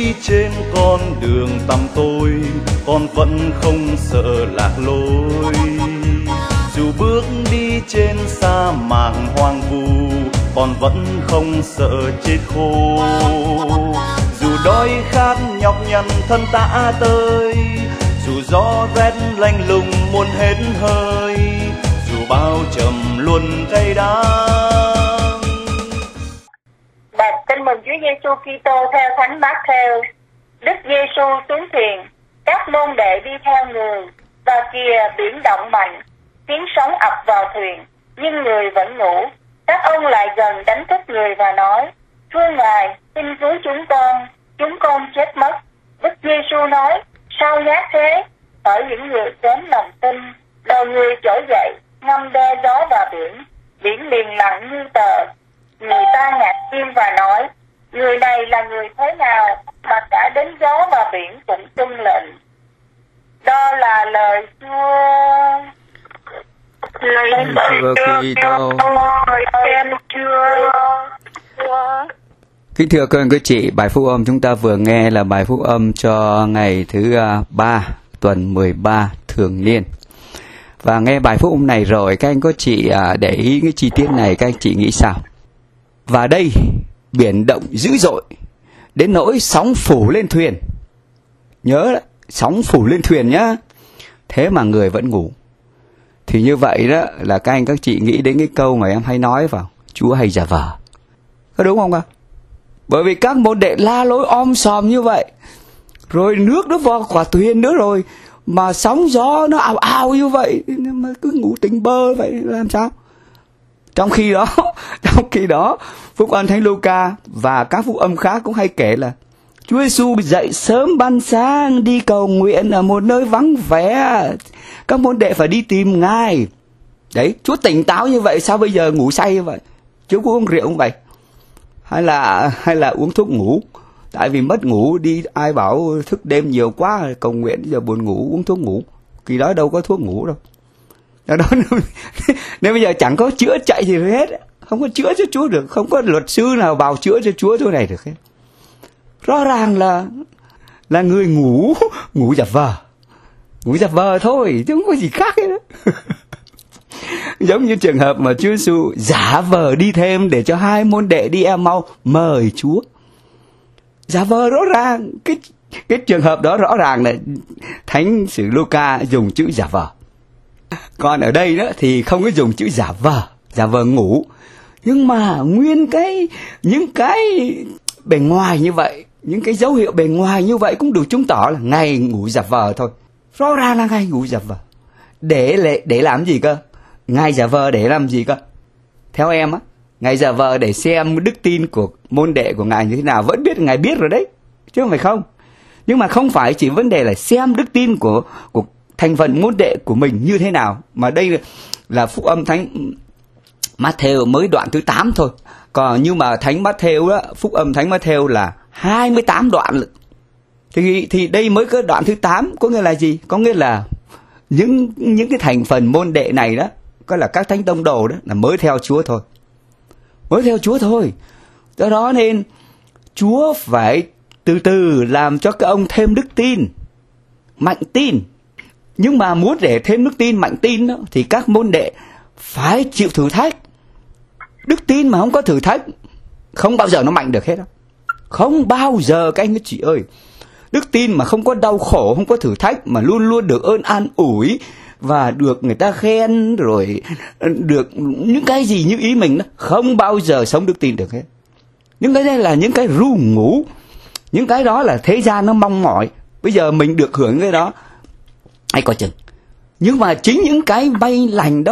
đi trên con đường tăm tối, con vẫn không sợ lạc lối. Dù bước đi trên sa mạc hoang vu, con vẫn không sợ chết khô. Dù đói khát nhọc nhằn thân ta tơi, dù gió rét lạnh lùng muốn hết hơi, dù bao trầm luôn cay đắng. Bạch tin mừng Chúa Giêsu Kitô theo Thánh Mát-thêu. Đức Giêsu xuống thuyền, các môn đệ đi theo người, và kìa biển động mạnh, tiếng sóng ập vào thuyền, nhưng người vẫn ngủ. Các ông lại gần đánh thức người và nói: Thưa Ngài, xin cứu chúng con chết mất. Đức Giêsu nói: Sao nhát thế? Hỏi những người kém lòng tin. Đầu người trỗi dậy, ngâm đe gió và biển liền lặng như tờ. Người ta ngạc nhiên và nói: Người này là người thế nào mà cả đến gió và biển cũng tuân lệnh? Đó là lời Chúa. Lời Chúa. Kính thưa các anh các chị, bài phúc âm chúng ta vừa nghe là bài phúc âm cho ngày thứ 3 tuần 13 thường niên. Và nghe bài phúc âm này rồi, các anh các chị để ý cái chi tiết này, các anh chị nghĩ sao? Và đây, biển động dữ dội, đến nỗi sóng phủ lên thuyền. Nhớ đó, sóng phủ lên thuyền nhá. Thế mà người vẫn ngủ. Thì như vậy đó là các anh các chị nghĩ đến cái câu mà em hay nói vào: Chúa hay giả vờ. Có đúng không ạ? Bởi vì các môn đệ la lối om sòm như vậy, rồi nước nó vào quả thuyền nữa rồi, mà sóng gió nó ào ào như vậy, mà cứ ngủ tỉnh bơ vậy làm sao? Trong khi đó phúc âm Thánh Luca và các phúc âm khác cũng hay kể là Chúa Giêsu dậy sớm ban sáng đi cầu nguyện ở một nơi vắng vẻ, các môn đệ phải đi tìm Ngài. Đấy, Chúa tỉnh táo như vậy, sao bây giờ ngủ say như vậy? Chúa có uống rượu không vậy? Hay là uống thuốc ngủ? Tại vì mất ngủ đi, ai bảo thức đêm nhiều quá cầu nguyện giờ buồn ngủ uống thuốc ngủ. Kỳ đó đâu có thuốc ngủ đâu. Đó nên bây giờ chẳng có chữa chạy gì hết, không có chữa cho Chúa được, không có luật sư nào vào chữa cho Chúa chỗ này được hết. Rõ ràng là người ngủ giả vờ thôi, chứ không có gì khác hết đó. Giống như trường hợp mà Chúa Giêsu giả vờ đi thêm để cho hai môn đệ đi Em-mau mời Chúa. Giả vờ rõ ràng, cái trường hợp đó rõ ràng là Thánh sử Luca dùng chữ giả vờ. Còn ở đây đó thì không có dùng chữ giả vờ ngủ. Nhưng mà những cái bề ngoài như vậy, những cái dấu hiệu bề ngoài như vậy cũng đủ chứng tỏ là Ngài ngủ giả vờ thôi. Rõ ràng là Ngài ngủ giả vờ. Để làm gì cơ? Ngài giả vờ để làm gì cơ? Theo em á, Ngài giả vờ để xem đức tin của môn đệ của Ngài như thế nào. Vẫn biết Ngài biết rồi đấy, chứ không phải không. Nhưng mà không phải chỉ vấn đề là xem đức tin của thành phần môn đệ của mình như thế nào. Mà đây là phúc âm Thánh Mát-thêu mới đoạn thứ 8 thôi. Còn nhưng mà Thánh Mát-thêu đó, phúc âm Thánh Mát-thêu là 28 đoạn. Thì đây mới có đoạn thứ 8, có nghĩa là gì? Có nghĩa là những cái thành phần môn đệ này đó, có là các thánh tông đồ đó, là mới theo Chúa thôi. Mới theo Chúa thôi. Do đó nên Chúa phải từ từ làm cho các ông thêm đức tin, mạnh tin. Nhưng mà muốn để thêm đức tin, mạnh tin đó, thì các môn đệ phải chịu thử thách. Đức tin mà không có thử thách không bao giờ nó mạnh được hết đâu. Không bao giờ các anh chị ơi. Đức tin mà không có đau khổ, không có thử thách, mà luôn luôn được ơn an ủi và được người ta khen, rồi được những cái gì như ý mình đó, không bao giờ sống đức tin được hết. Những cái đây là những cái ru ngủ. Những cái đó là thế gian nó mong mỏi. Bây giờ mình được hưởng cái đó, hay coi chừng. Nhưng mà chính những cái may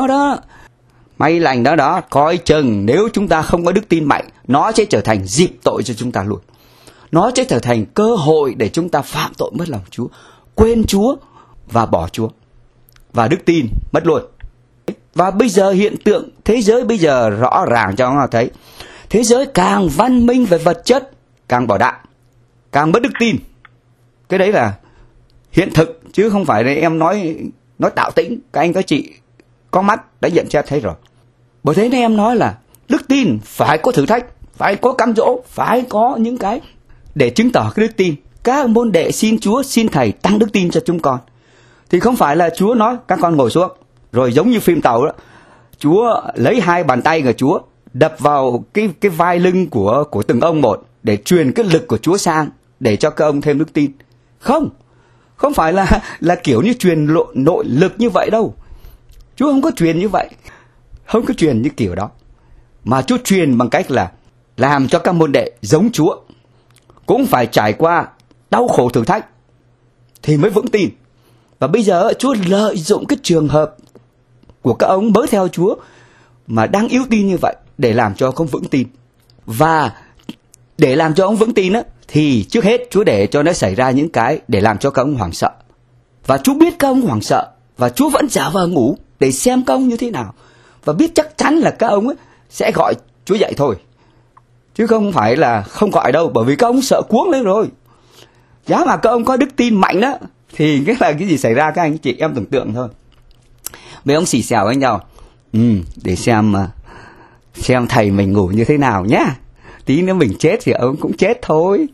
lành đó coi chừng, nếu chúng ta không có đức tin mạnh, nó sẽ trở thành dịp tội cho chúng ta luôn. Nó sẽ trở thành cơ hội để chúng ta phạm tội mất lòng Chúa, quên Chúa và bỏ Chúa. Và đức tin mất luôn. Và bây giờ hiện tượng thế giới bây giờ rõ ràng cho chúng ta thấy. Thế giới càng văn minh về vật chất, càng bỏ đạm, càng mất đức tin. Cái đấy là hiện thực, chứ không phải là em nói tạo tĩnh. Các anh các chị có mắt đã nhận xét thấy rồi. Bởi thế nên em nói là đức tin phải có thử thách, phải có cám dỗ, phải có những cái để chứng tỏ cái đức tin. các môn đệ xin Chúa, xin Thầy tăng đức tin cho chúng con. Thì không phải là Chúa nói các con ngồi xuống, rồi giống như phim tàu đó, Chúa lấy hai bàn tay của Chúa đập vào cái vai lưng của từng ông một để truyền cái lực của Chúa sang để cho các ông thêm đức tin. Không phải là kiểu như truyền nội lực như vậy đâu. Chúa không có truyền như vậy, không có truyền như kiểu đó, mà Chúa truyền bằng cách là làm cho các môn đệ giống Chúa, cũng phải trải qua đau khổ thử thách thì mới vững tin. Và bây giờ Chúa lợi dụng cái trường hợp của các ông mới theo Chúa mà đang yếu tin như vậy để làm cho ông vững tin. Và để làm cho ông vững tin á, thì trước hết Chúa để cho nó xảy ra những cái để làm cho các ông hoảng sợ. Và Chúa biết các ông hoảng sợ, và Chúa vẫn giả vờ ngủ để xem các ông như thế nào, và biết chắc chắn là các ông ấy sẽ gọi Chúa dậy thôi, chứ không phải là không gọi đâu, bởi vì các ông sợ cuống lên rồi. Giá mà các ông có đức tin mạnh đó thì cái là cái gì xảy ra các anh chị em tưởng tượng thôi. Mấy ông xì xèo với nhau, để xem thầy mình ngủ như thế nào nhá, tí nữa mình chết thì ông cũng chết thôi.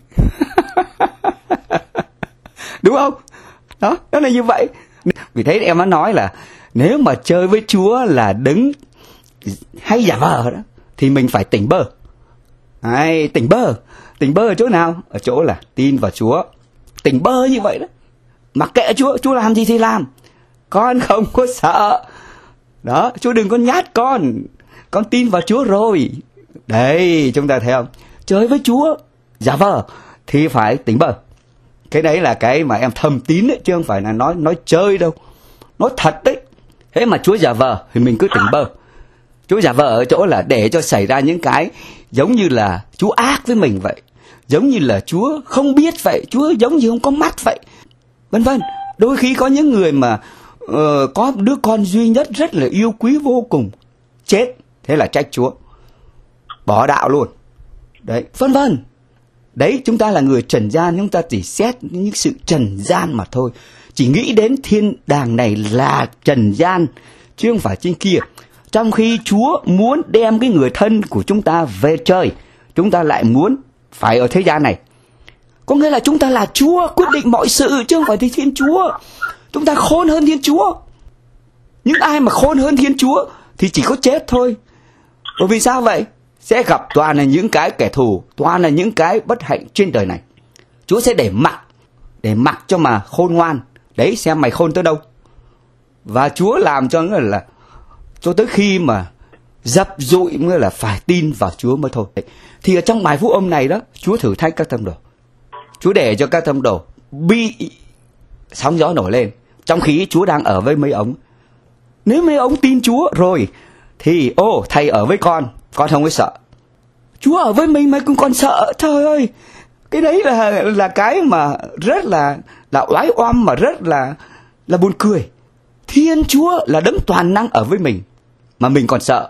Đúng không? Đó là như vậy. Vì thế em đã nói là nếu mà chơi với Chúa là đứng hay giả vờ đó, thì mình phải tỉnh bơ. Tỉnh bơ ở chỗ nào? Ở chỗ là tin vào Chúa. Tỉnh bơ như vậy đó. Mặc kệ Chúa làm gì thì làm, con không có sợ. Đó, Chúa đừng có nhát con tin vào Chúa rồi. Đấy, chúng ta thấy không? Chơi với Chúa giả vờ thì phải tỉnh bơ. Cái đấy là cái mà em thầm tín đấy, chứ không phải là nói chơi đâu, nói thật đấy. Thế mà Chúa giả vờ thì mình cứ tỉnh bơ. Chúa giả vờ ở chỗ là để cho xảy ra những cái giống như là Chúa ác với mình vậy, giống như là Chúa không biết vậy, Chúa giống như không có mắt vậy, vân vân. Đôi khi có những người mà có đứa con duy nhất rất là yêu quý vô cùng, chết, thế là trách Chúa, bỏ đạo luôn. Đấy, vân vân. Đấy, chúng ta là người trần gian, chúng ta chỉ xét những sự trần gian mà thôi. Chỉ nghĩ đến thiên đàng này là trần gian, chứ không phải trên kia. Trong khi Chúa muốn đem cái người thân của chúng ta về trời, chúng ta lại muốn phải ở thế gian này. Có nghĩa là chúng ta là Chúa quyết định mọi sự, chứ không phải Thiên Chúa. Chúng ta khôn hơn Thiên Chúa. Những ai mà khôn hơn Thiên Chúa thì chỉ có chết thôi. Bởi vì sao vậy? Sẽ gặp toàn là những cái kẻ thù, toàn là những cái bất hạnh trên đời này. Chúa sẽ để mặc cho mà khôn ngoan. Đấy, xem mày khôn tới đâu. Và Chúa làm cho nghĩa là cho tới khi mà dập dụi nghĩa là phải tin vào Chúa mới thôi. Thì ở trong bài phúc âm này đó, Chúa thử thách các tông đồ. Chúa để cho các tông đồ bị sóng gió nổi lên, trong khi Chúa đang ở với mấy ông. Nếu mấy ông tin Chúa rồi thì thầy ở với con không có sợ. Chúa ở với mình mà cũng còn sợ. Trời ơi, cái đấy là cái mà rất là oái oăm, mà rất là buồn cười. Thiên Chúa là đấng toàn năng ở với mình mà mình còn sợ,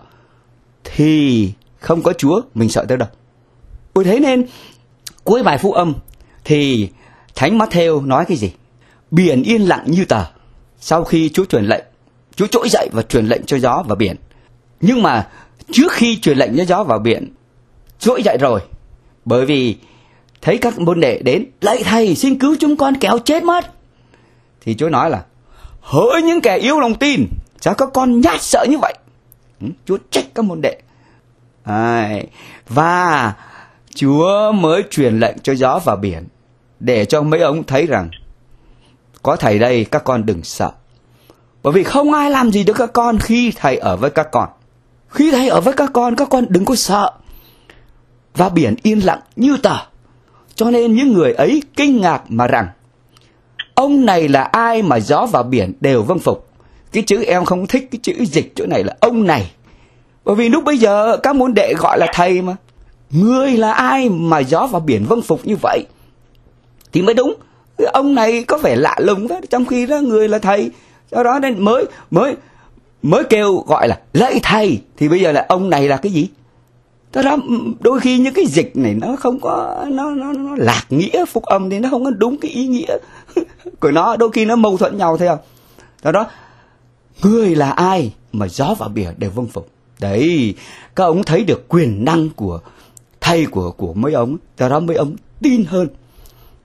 thì không có Chúa mình sợ tới đâu. Bởi thế nên cuối bài phúc âm thì Thánh Matthew nói cái gì? Biển yên lặng như tờ. Sau khi Chúa truyền lệnh, Chúa trỗi dậy và truyền lệnh cho gió và biển. Nhưng mà trước khi truyền lệnh cho gió và biển, trỗi dậy rồi, bởi vì thấy các môn đệ đến, lạy thầy xin cứu chúng con kẻo chết mất. Thì Chúa nói là hỡi những kẻ yếu lòng tin, sao các con nhát sợ như vậy? Chúa trách các môn đệ. Và Chúa mới truyền lệnh cho gió và biển, để cho mấy ông thấy rằng có thầy đây, các con đừng sợ. Bởi vì không ai làm gì được các con khi thầy ở với các con. Khi thầy ở với các con đừng có sợ. Và biển yên lặng như tờ. Cho nên những người ấy kinh ngạc mà rằng ông này là ai mà gió và biển đều vâng phục. Cái chữ em không thích cái chữ dịch chỗ này là ông này. Bởi vì lúc bây giờ các môn đệ gọi là thầy mà. Người là ai mà gió và biển vâng phục như vậy thì mới đúng. Ông này có vẻ lạ lùng đó, trong khi đó người là thầy. Do đó nên mới kêu gọi là lạy thầy. Thì bây giờ là ông này là cái gì? Do đó đôi khi những cái dịch này nó không có, nó lạc nghĩa phúc âm thì nó không có đúng cái ý nghĩa của nó, đôi khi nó mâu thuẫn nhau, thấy không? Do đó người là ai mà gió và biển đều vâng phục. Đấy, các ông thấy được quyền năng của thầy của mấy ông. Do đó mấy ông tin hơn.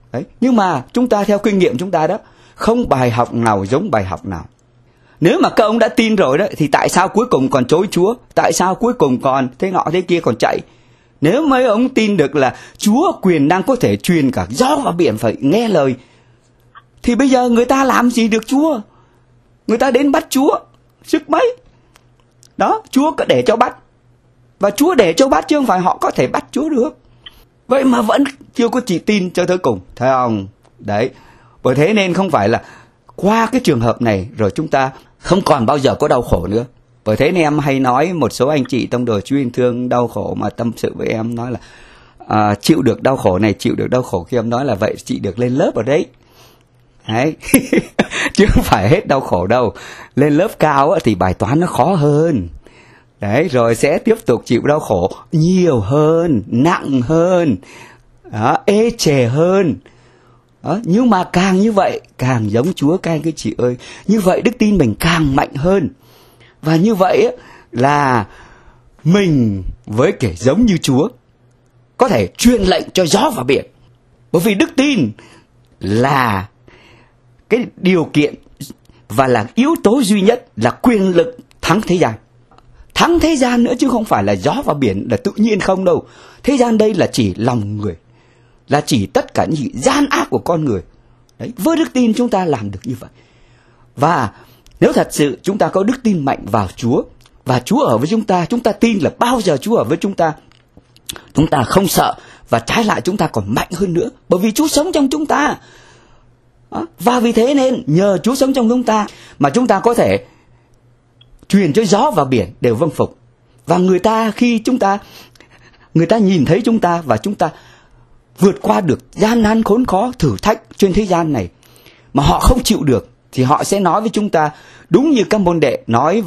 Đấy. Nhưng mà chúng ta theo kinh nghiệm chúng ta đó, không bài học nào giống bài học nào. Nếu mà các ông đã tin rồi đó, thì tại sao cuối cùng còn chối Chúa? Tại sao cuối cùng còn thế nọ thế kia còn chạy? Nếu mấy ông tin được là Chúa quyền năng có thể truyền cả gió và biển phải nghe lời, thì bây giờ người ta làm gì được Chúa? Người ta đến bắt Chúa, sức mấy? Đó, Chúa có để cho bắt. Và Chúa để cho bắt chứ không phải họ có thể bắt Chúa được. Vậy mà vẫn chưa có chịu tin cho tới cùng. Thấy không? Đấy. Bởi thế nên không phải là qua cái trường hợp này rồi chúng ta không còn bao giờ có đau khổ nữa. Bởi thế nên em hay nói một số anh chị tông đồ Chúa yêu thương đau khổ mà tâm sự với em, nói là chịu được đau khổ này, chịu được đau khổ kia. Em nói là vậy chị được lên lớp ở đấy. Đấy. Chứ không phải hết đau khổ đâu. Lên lớp cao thì bài toán nó khó hơn. Đấy, rồi sẽ tiếp tục chịu đau khổ nhiều hơn, nặng hơn, đó, ê chề hơn. Đó, nhưng mà càng như vậy, càng giống Chúa các anh chị ơi. Như vậy đức tin mình càng mạnh hơn. Và như vậy là mình với kẻ giống như Chúa có thể truyền lệnh cho gió và biển. Bởi vì đức tin là cái điều kiện và là yếu tố duy nhất, là quyền lực thắng thế gian. Thắng thế gian nữa chứ không phải là gió và biển là tự nhiên không đâu. Thế gian đây là chỉ lòng người, là chỉ tất cả những gian ác của con người. Đấy, với đức tin chúng ta làm được như vậy. Và nếu thật sự chúng ta có đức tin mạnh vào Chúa, và Chúa ở với chúng ta tin là bao giờ Chúa ở với chúng ta không sợ, và trái lại chúng ta còn mạnh hơn nữa. Bởi vì Chúa sống trong chúng ta. Và vì thế nên nhờ Chúa sống trong chúng ta mà chúng ta có thể truyền cho gió và biển đều vâng phục. Và người ta khi người ta nhìn thấy chúng ta và chúng ta vượt qua được gian nan khốn khó thử thách trên thế gian này mà họ không chịu được, thì họ sẽ nói với chúng ta đúng như các môn đệ nói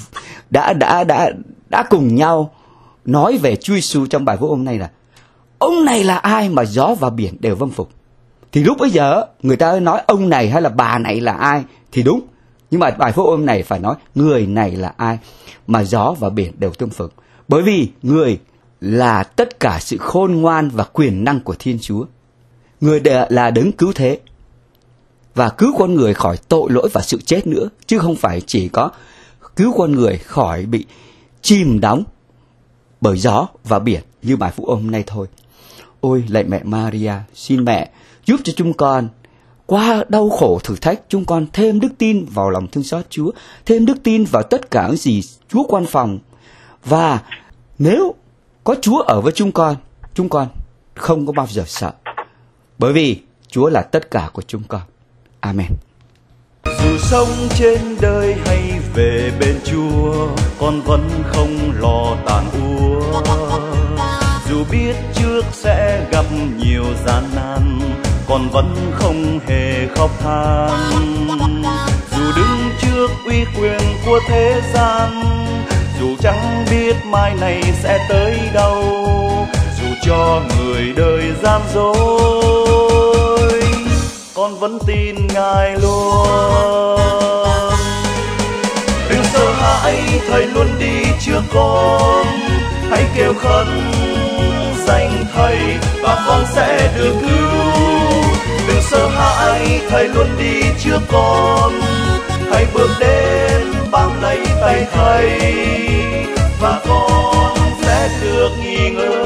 đã cùng nhau nói về Chúa Giêsu trong bài phúc hôm nay là ông này là ai mà gió và biển đều vâng phục. Thì lúc bây giờ người ta nói ông này hay là bà này là ai thì đúng. Nhưng mà bài phúc hôm này phải nói người này là ai mà gió và biển đều tương phục. Bởi vì người là tất cả sự khôn ngoan và quyền năng của Thiên Chúa. Người là đấng cứu thế và cứu con người khỏi tội lỗi và sự chết nữa, chứ không phải chỉ có cứu con người khỏi bị chìm đắm bởi gió và biển như bài phúc hôm nay thôi. Ôi lạy mẹ Maria, xin mẹ giúp cho chúng con qua đau khổ thử thách, chúng con thêm đức tin vào lòng thương xót Chúa, thêm đức tin vào tất cả những gì Chúa quan phòng. Và nếu có Chúa ở với chúng con không có bao giờ sợ, bởi vì Chúa là tất cả của chúng con. Amen. Dù sống trên đời hay về bên Chúa, con vẫn không lo tàn úa. Dù biết trước sẽ gặp nhiều gian nan, con vẫn không hề khóc than. Dù đứng trước uy quyền của thế gian, dù chẳng biết mai này sẽ tới đâu, dù cho người đời gian dối, con vẫn tin Ngài luôn. Đừng sợ hãi, Thầy luôn đi trước con. Hãy kêu khấn danh Thầy và con sẽ được cứu. Đừng sợ hãi, Thầy luôn đi trước con. Hãy bước đến bám lấy tay Thầy và con sẽ được nghỉ ngơi.